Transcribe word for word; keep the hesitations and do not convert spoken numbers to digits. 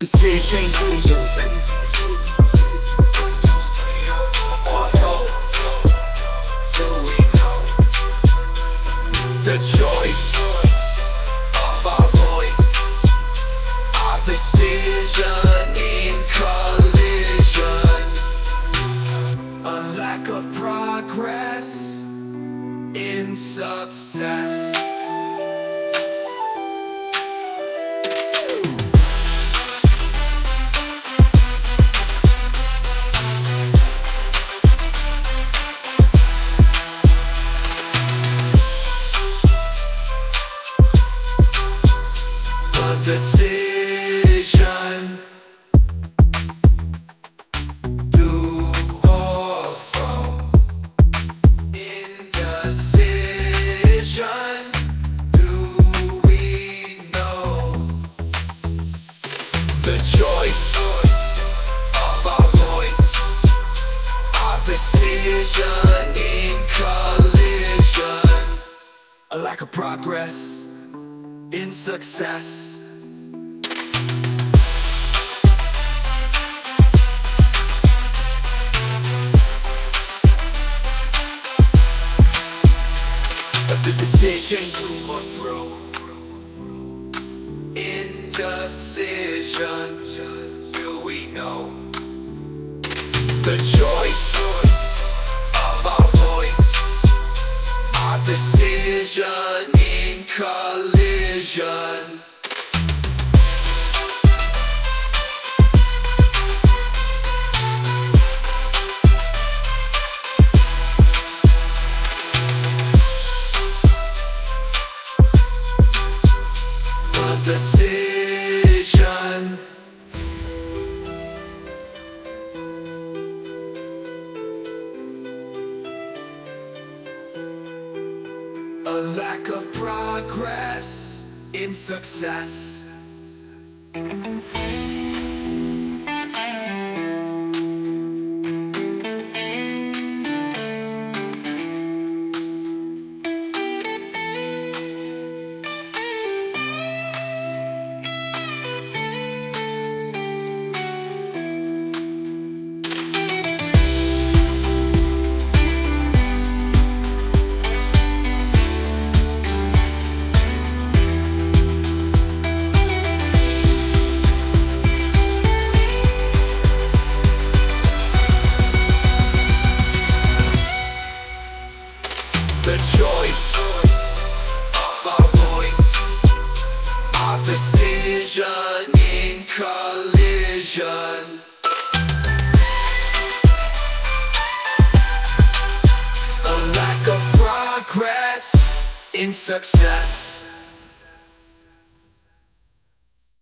Decisions the choice of our voice, our decision in collision, a lack of progress in success. Decision to or from, indecision. Do we know the choice of our voice, our decision in collision, a lack of progress in success. The decision to or from, indecision. Do we know the choice of our voice, our decision in collision? Decision, a lack of progress in success. The choice of our voice, our decision in collision, a lack of progress in success.